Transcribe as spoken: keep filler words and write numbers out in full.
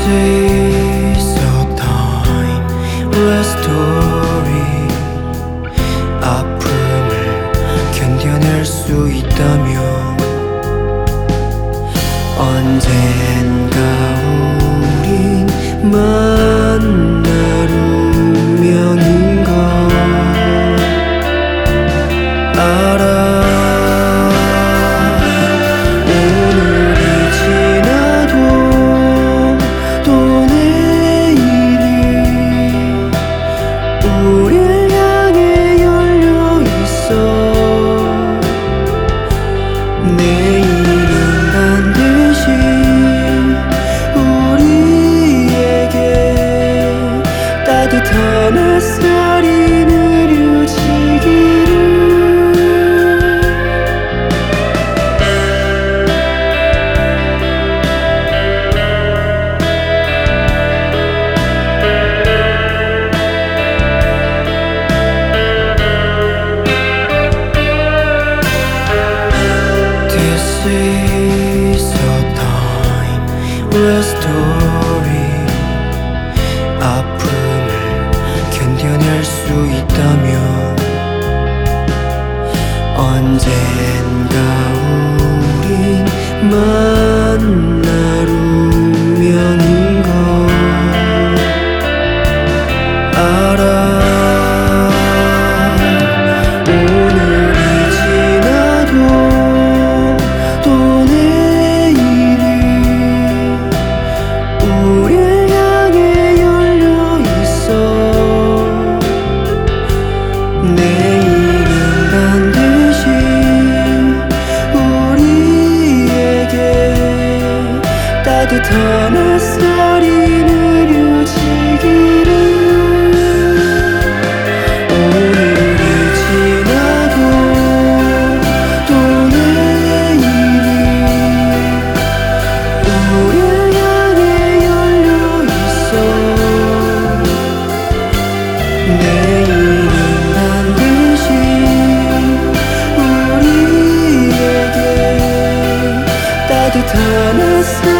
is a timeless story. 아픔을 견뎌낼 수 있다면 언젠가 우린 만날 운명인 걸 알아. 오늘이 지나도 또 내일이 우릴 향해 열려 있어. 내일은 반드시 우리에게 따뜻한 햇살이 내려지기를. This is a timeless story. 아픔을 견뎌낼 수 있다면 언젠가 우린 만날 운명인 걸 알아. 오늘이 지나도 또 내일이 우릴 향해 열려 있어. 내일은 반드시 우리에게 따뜻한 햇살이 내려지기를. 오늘이 지나도 또 내일이 우릴 향해 열려 있어. 내일은 반드시 우리에게 따뜻한 햇살